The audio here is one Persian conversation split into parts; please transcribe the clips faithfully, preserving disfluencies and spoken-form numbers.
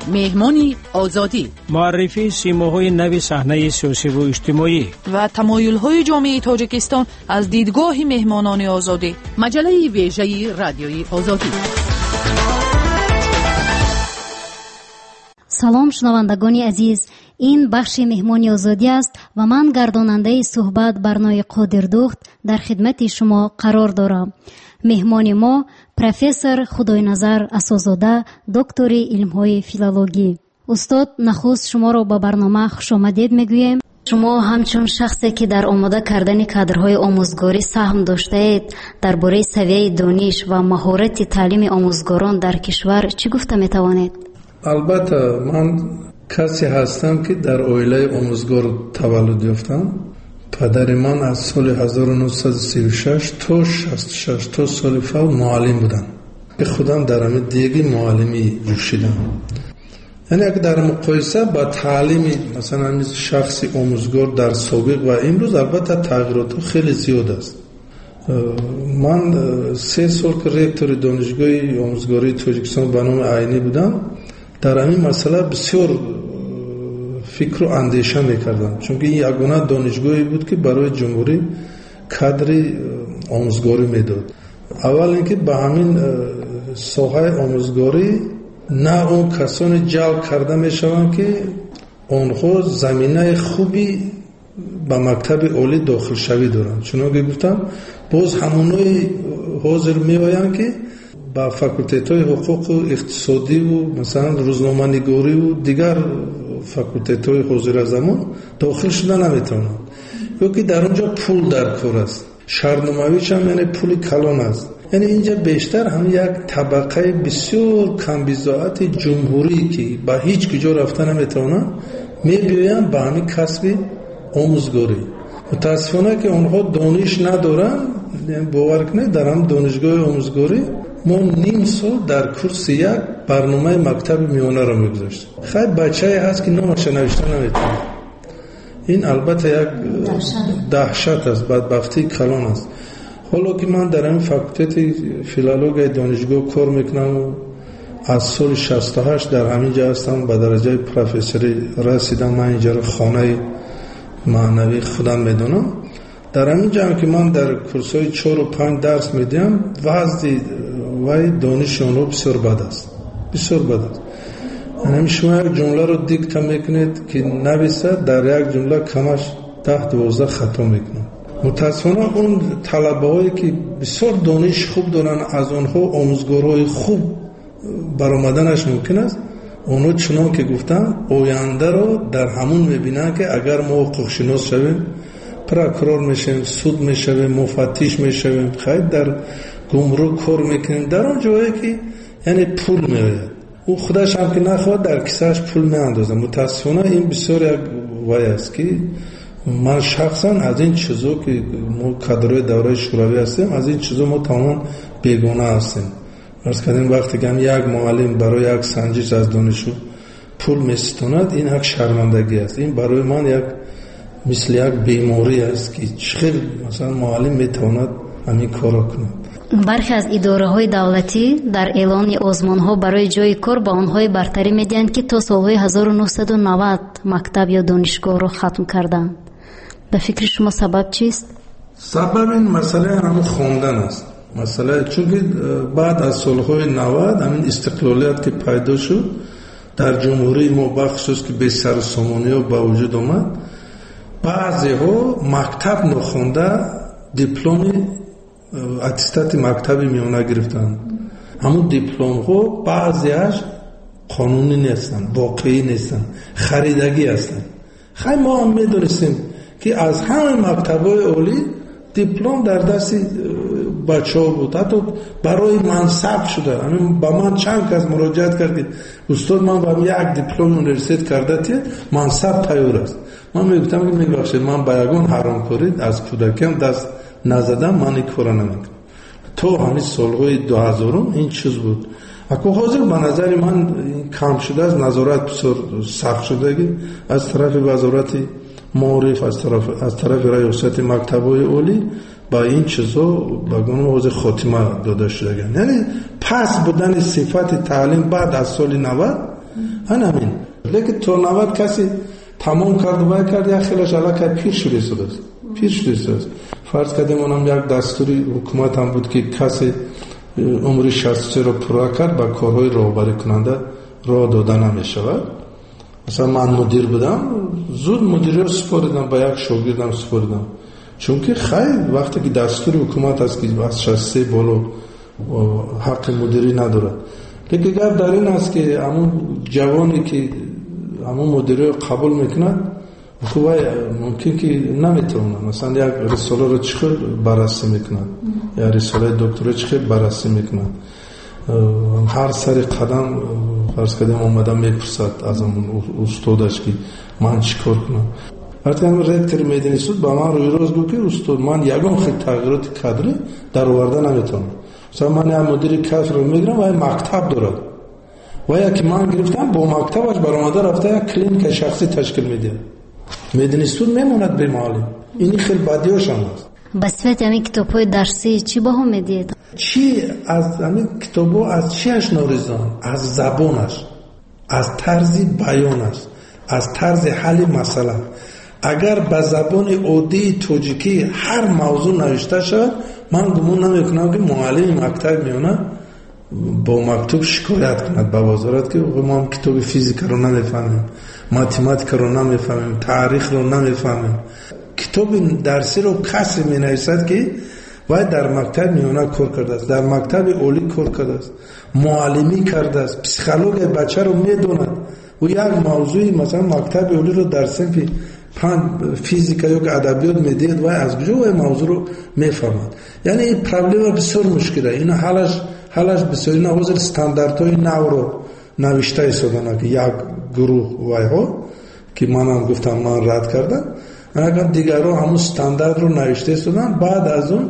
مهمانی آزادی، معرفی سیماهای نوی صحنه سیاسی و اجتماعی و تمایل‌های جامعه تاجیکستان از دیدگاه مهمانان آزادی. مجله ویژه رادیوی آزادی. سلام شنوندگان عزیز، این بخش مهمانی آزادی است و من گرداننده صحبت برنامه قادردخت در خدمت شما قرار دارم. مهمان ما پروفسور خداینظر اساس‌زاده، دکتر علم‌های فیلولوژی. استاد، نخست شما را به برنامه خوش آمدید میگوییم. شما همچون شخصی که در آماده کردن کادرهای آموزگاری سهم داشتید، درباره سویه دانش و مهارت تعلیم آموزگاران در کشور چی گفته میتوانید؟ البته من کسی هستم که در عائله آموزگار تولد یافتم. پدر من از سال هزار و نهصد و سی و شش تا شصت و شش تا سال فوت معلم بودن. که خودم در همین دیگه معلمی جوشیدم. یعنی اگه در مقایسه با تعلیم مثلا شخصی آموزگار در سابق و امروز، البته تغییرات خیلی زیاد است. من سه سال که رکتور دانشگاه آموزگاری تاجیکستان به نام عینی بودم، در همین مسئله بسیار فکر و اندیشه میکردم، چون که این یگانه دانشگاهی بود که برای جمهوری کادر آموزگاری میداد. اول اینکه به همین ساحه آموزگاری نه اون کسانی جلب کرده میشوند که آنها زمینه خوبی به مکتب عالی داخل شوی دارند. چون که گفتم باز همونای حاضر میآیند که با فاکولته‌های حقوق و اقتصادی و مثلا روزنامه‌نگاری و دیگر فاکولته‌های حاضر زمان داخل شدن نمیتونند، یا که در اونجا پول در کار است. شهرنماییش هم یعنی پول کلان است. یعنی اینجا بیشتر هم یک طبقه بسیار کم بضاعت جمهوری که با هیچ کجا رفتن نمیتونن میبیاین به همین کسب آموزگاری. متاسفانه که اونها دانش ندارن. باور کنید در هم دانشگاه آموزگاری ما نیم سال در کورس یک برنامه مکتب میانه را میگذاشت. خیلی بچه هست که نامش نوشته نمیتونه. این البته یک دهشت است، بدبختی کلان است. حالا که من در این فاکولته فیلولوژی دانشگاه کار میکنم و از سال شصت و هشت در همینجا هستم، به درجه پروفسوری رسیدم. من اینجا رو خانه معنوی خودم میدونم. در همینجا هم که من در کورس‌های چهار و پنج درس میدم، وضع و دانش اونها بسیار بد است، بسیار بد است. یعنی شما یک جمله رو دیکته میکنید که نویسه، در یک جمله کمش ده دوازده خطا میکنید. متاسفانه اون طلبه هایی که بسیار دانش خوب دارن، از اونها آموزگارهای خوب برآمدنش ممکن است. اونها چنان که گفتن آینده رو در همون میبینن که اگر ما حقوق شناس شویم، پروکورور میشیم، سود میشویم، مفتش میشویم، خیلی در گمرک کار میکنیم، در اون جایی که یعنی پول میآید. او خودش هم که نخواد در کیسهش پول میاندازه. متاسفانه این بسیار یک وای است که من شخصا از این چیزا که ما کادرهای دوره شوروی هستیم، از این چیزا ما تمام بیگانه هستیم. فرض کنیم وقتی که یک معلم برای یک سنجش از دانشجو پول میستاند، این یک شرمندگی است. این برای من یک مثل یک بیماری است که چقدر مثلا معلم میتواند همین کارا کنه. برخی از اداره‌های دولتی در اعلان آزمون‌ها برای جای کار با آنهای برتری می‌دهند که تا سال‌های هزار و نهصد و نود مکتب یا دانشگاه را ختم کردند. به فکر شما سبب چیست؟ سبب این مسئله همون خواندن است. مسئله چون که بعد از سال‌های نود همین استقلالیت که پیدا شد در جمهوری ما، بخشش که به سر سامانی‌ها با وجود آمد، بعضی‌ها مکتب نخونده دیپلم اتستات مکتبی میانه گرفتن. همون دیپلم ها بعضیش قانونی نیستن، واقعی نیستن، خریدگی هستن. خیلی ما هم میدونستیم که از همه مکتب‌های عالی دیپلم در دست بچه ها بود، حتی برای منصب شده. همین با من چند کس مراجعت کرد که استاد من با یک دیپلم یونیورسیت کرده تی منصب تیار است. من میگفتم که میبخشید من با یگان حرام کارید از کودکیم دست نزدم، من این کارا نمیکنم. تو همین سالهای دو هزارم این چیز بود. اکو حاضر به نظر من کم شده از نظارت بسیار سخت شده از طرف وزارت معارف، از طرف از طرف ریاست مکتب‌های عالی با این چیزا بگم حوزه خاتمه داده شده. یعنی پس بودن صفت تعلیم بعد از سال نود همین. لیکن تو نوبت کسی تمام کرد و کرد یا خیلیش علاقه پیر شده شده است پیر شده شده است. فرض کردیم اونم یک دستوری حکومت هم بود که کسی عمر شصت و سه رو پورا کرد با کارهای راهبری کننده راه داده نمیشود. مثلا من مدیر بودم زود مدیری رو سپردم با یک شاگردم سپردم، چون که خیلی وقتی که دستور حکومت است که از شصت و سه بالا حق مدیری نداره. لیکن گپ در این است که همون جوانی که همون مدیری رو قبول میکنه خوبه ممکن که نمیتونه مثلا یک رساله رو چخیل بررسی میکنه یا رساله دکتری چخیل بررسی میکنه، هر سری قدم فرض کردیم اومدم میپرسد از همون استادش که من چی کار کنم. وقتی همون رکتر میدانی سود با من روی روز گو که استاد من یکم خیلی تغییرات کادری در آورده نمیتونم. مثلا من یک مدیر کادر رو میگیرم و یک مکتب داره و یکی من گرفتم با مکتبش برآمده رفته یک کلینیک شخصی تشکیل میده، میدانی سود میموند به معلم. این خیلی بدیاش هم است. به صفت همین کتاب‌های درسی چی با هم میدید؟ چی از همین کتاب‌ها از چیش نوریزان؟ از زبانش، از طرز بیانش، از طرز حل مسئله. اگر به زبان عادی توجیکی هر موضوع نوشته شد من گمان نمیکنم که معلم مکتب میونه با مکتوب شکایت کند به وزارت که ما کتاب فیزیک رو نمیفهمیم، ماتماتیک رو نمیفهمیم، تاریخ رو نمیفهمیم. کتاب درسی رو کسی می نویسد که باید در مکتب میونه کار کرده است، در مکتب اولی کار کرده است، معلمی کرده است، پسیکولوژ بچه رو میدوند و یک موضوعی مثلا مکتب اولی رو در صنف فیزیک یا ادبیات میدید و از کجا و موضوع رو میفهمد. یعنی این پرابلم بسیار مشکله. اینا حلش حلش بسیار اینا حاضر استانداردهای نو رو نوشته ایستادن که یک گروه وایها که منم گفتم من رد کردم، اگر دیگران همون استاندارد رو نوشته ایستادن بعد از اون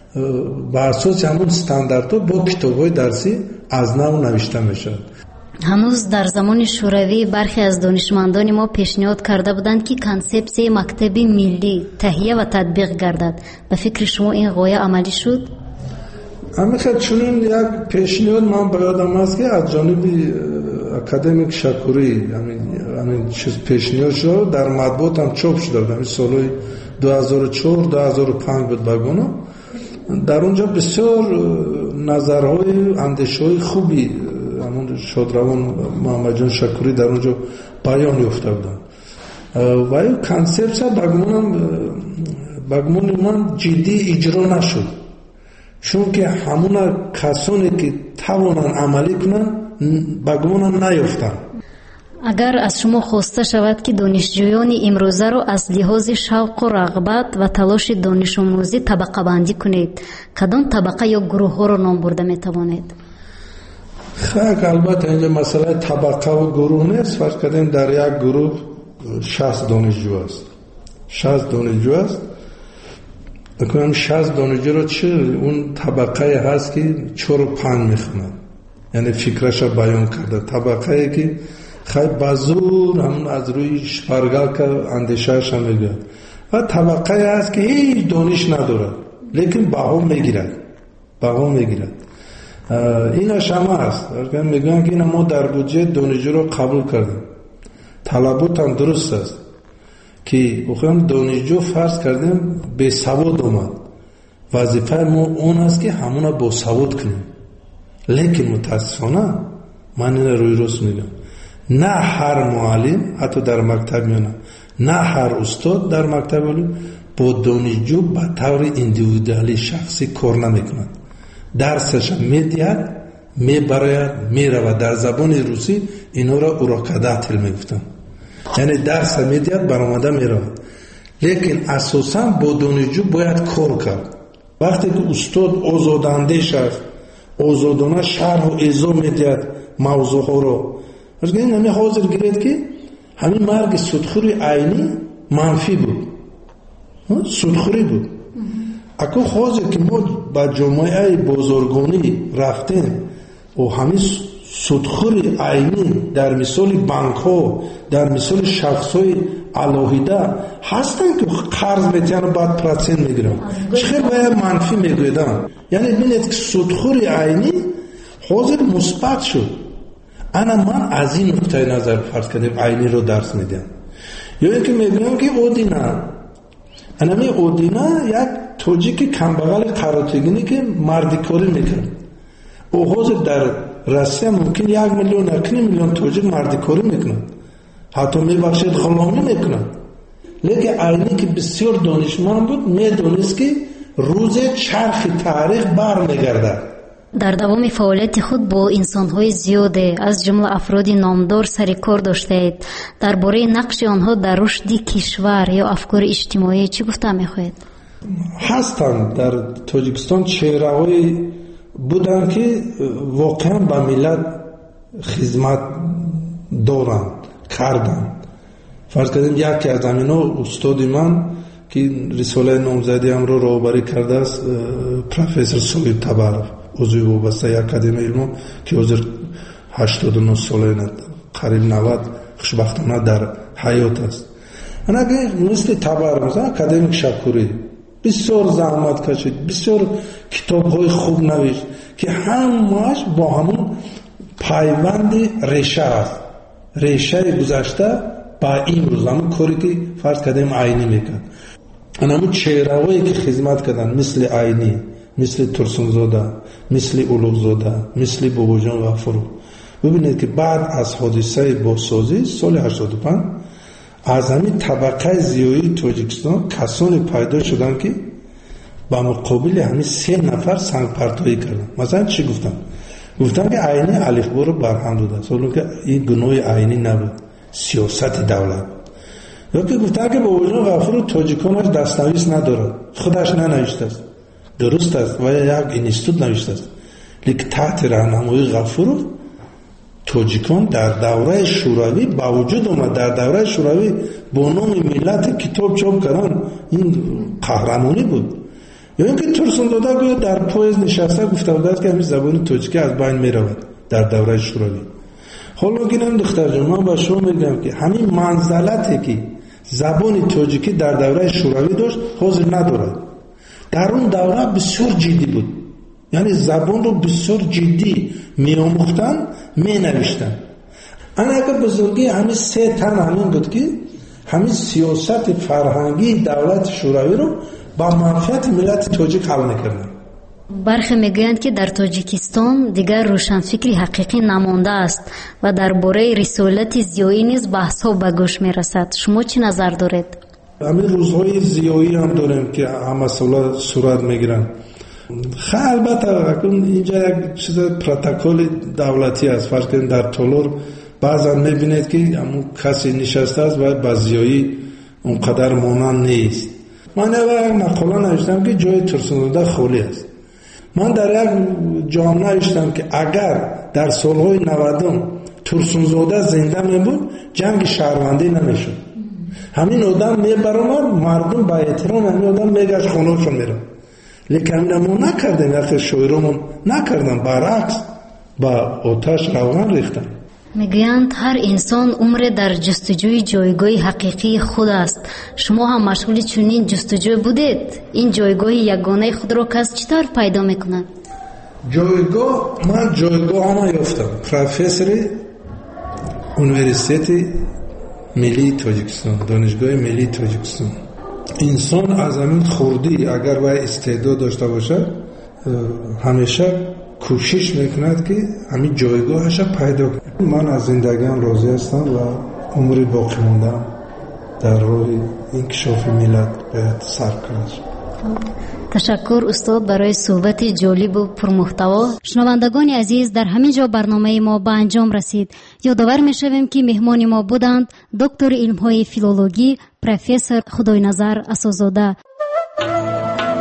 بر اساس همون استانداردها با کتاب‌های درسی از نو نوشته میشه. هنوز در زمان شوروی برخی از دانشمندان ما پیشنهاد کرده بودند که کانسپسی مکتب ملی تهیه و تطبیق گردد. به فکر شما این غایه عملی شد؟ همین چنین یک پیشنهاد من به یادم است که از جانب اکادمیک شکوری همین همین چیز پیشنهاد شد، در مطبوعات هم چاپ شده. همین سالهای دو هزار و چهار دو هزار و پنج بود بگونم. در اونجا بسیار نظرهای اندیشه‌های خوبی همون شادروان محمد جان شکوری در اونجا بیان یافته بودن و این کانسپت بگمونم بگمون من جدی اجرا نشد، چون که همون کسانی که توانن عملی کنن بگمونم نیافتن. اگر از شما خواسته شود که دانشجویان امروزه رو از لحاظ شوق و رغبت و تلاش دانش آموزی طبقه بندی کنید، کدام طبقه یا گروه ها رو نام برده می توانید؟ خیلی البته اینجا مسئله طبقه و گروه نیست. فرض کردیم در یک گروه شصت دانشجو است، شصت دانشجو است بکنم شصت دانشجو رو چه اون طبقه هست که چهار و پنج میخوند، یعنی فکرش رو بیان کرده. طبقه که خیلی بزرگ همون از روی شپرگل که اندیشهش هم میگه و طبقه هست که هیچ دانش نداره لیکن بها میگیرد بها میگیرد این شما هست. میگن که ما در بودجه دانشجو رو قبول کردیم، طلبات هم درست است که بخوام دانشجو فرض کردیم به سواد اومد، وظیفه ما اون است که همون با سواد کنیم. لیکن متاسفانه من این روی روز میگم نه هر معلم حتی در مکتب میونه نه هر استاد در مکتب ولی با دانشجو به طور اندیویدوالی شخصی کار نمیکنند. درسش میدید میبراید میرود. در زبان روسی اینا را اوراکاداتل میگفتن، یعنی درس میدید برآمده میرود. لیکن اساسا با دانشجو باید کار کرد. وقتی که استاد آزاداندیش است، آزادانه شرح و ایضاح میدید موضوع ها رو، این همین حاضر گرید که همین مرگ سودخوری عینی منفی بود، سودخوری بود. اگه حاضر که ما با جامعه بازرگانی رفتیم و همین سودخوری عینی در مثال بانک ها در مثال شخص های علاهیده هستن که قرض میتین و بعد پرسین میگیرن، چخیر باید منفی میگویدن. یعنی بینید که سودخوری عینی حاضر مثبت شد. انا من از این نقطه نظر فرض کردیم عینی رو درس میدم. یا اینکه میگم که اودینا انمی اودینا یک توجیک کمبغل قراتگینی که مردی کاری میکنه. او حاضر در روسیه ممکن یک میلیون اکنی میلیون توجیک مردی کاری میکنه، حتی میبخشید غلامی میکنه. لیکن عینی که بسیار دانشمند بود میدونست که روز چرخ تاریخ بر میگرده. در دوام فعالیت خود با انسان‌های زیاده از جمله افراد نامدار سر کار داشتید. درباره نقش آنها در رشد کشور یا افکار اجتماعی چی گفته می‌خواهید؟ هستند در تاجیکستان چهره‌هایی بودند که واقعا به ملت خدمت دارند کردند. فرض کنیم یکی از اینا استاد من که رساله نامزدی ام رو راهبری کرده است، پروفسور سوید تبارف، عضو وابسته اکادمی علوم که حاضر هشتاد و نه ساله قریب نود خوشبختانه در حیات است. انا که مثل تبارف اکادمیک شکوری بسیار زحمت کشید، بسیار کتاب‌های خوب نوشت که همش با همون پیوند ریشه است، ریشه گذشته با این روز همون کاری که فرض کردیم عینی میکرد. همون چهره‌هایی که خدمت کردن مثل عینی، مثل ترسونزاده، مثل اولوغزاده، مثل باباجان غفور. ببینید که بعد از حادثه بازسازی سال هشتاد و پنج از همین طبقه زیایی تاجیکستان کسانی پیدا شدن که با مقابل همین سه نفر سنگ پرتایی کردن. مثلا چی گفتن؟ گفتن که عینی الفبا رو برهم داده است، حالا که این گناه عینی نبود، سیاست دولت. یا که گفتن که باباجان غفور تاجیکانش دستنویس ندارد، خودش ننوشته است، درست است و یک اینستیتوت نوشته است، لیکن تحت راهنمایی غفور تاجیکان در دوره شوروی با وجود اومد، در دوره شوروی با نام ملت کتاب چاپ کردن. این قهرمانی بود. یا اینکه ترسونزاده گویا در پویز نشسته گفته بود است که همین زبان تاجیکی از بین میرود در دوره شوروی. حالا گیرم دختر جان من با شما میگم که همین منزلتی که زبان تاجیکی در دوره شوروی داشت حاضر ندارد. در اون دوره بسیار جدی بود، یعنی زبان رو بسیار جدی می آموختن، می نوشتن. انا اگر بزرگی همین سه تن همین بود که همین سیاست فرهنگی دولت شوروی رو با منفعت ملت تاجیک حل نکردن. برخی میگویند که در تاجیکستان دیگر روشنفکری حقیقی نمانده است و درباره رسالت زیایی نیز بحث‌ها به گوش میرسد. شما چی نظر دارید؟ همین روزهای زیایی هم داریم که همه سالا صورت میگیرن. خیلی البته اینجا یک چیز پروتکل دولتی است. فرض کنید در تالار بعضا میبینید که همون کسی نشسته است و بازیایی اونقدر مانند نیست. من یک مقاله نوشتم که جای ترسونزاده خالی است. من در یک جامعه نوشتم که اگر در سالهای نود ترسونزاده زنده میبود جنگ شهروندی نمیشد. همین آدم میبرامد، مردم با احترام همین آدم میگشت خانه‌شون میرن. لیکن ما نکردیم، وقتی شویرمون نکردن، برعکس با آتش روغن ریختن. میگویند هر انسان عمر در جستجوی جایگاه حقیقی خود است. شما هم مشغول چنین جستجوی بودید؟ این جایگاه یگانه خود را کس چطور پیدا میکند؟ جایگاه من جایگاه هم یافتم. پروفسور انیورسیته ملی تاجیکستان، دانشگاه ملی تاجیکستان. انسان از همین خوردی اگر وای استعداد داشته باشه همیشه کوشش میکند که همین جایگاهش پیدا کنه. من از زندگیم راضی هستم و عمری باقی موندم در راه انکشاف ملت باید سر کنم. تشکر استاد برای صحبت جالب و پرمحتوا. شنوندگان عزیز، در همین جا برنامه ما به انجام رسید. یادآور میشویم که مهمان ما بودند دکتر علم‌های فیلولوژی پروفسور خداینظر اسدزاده.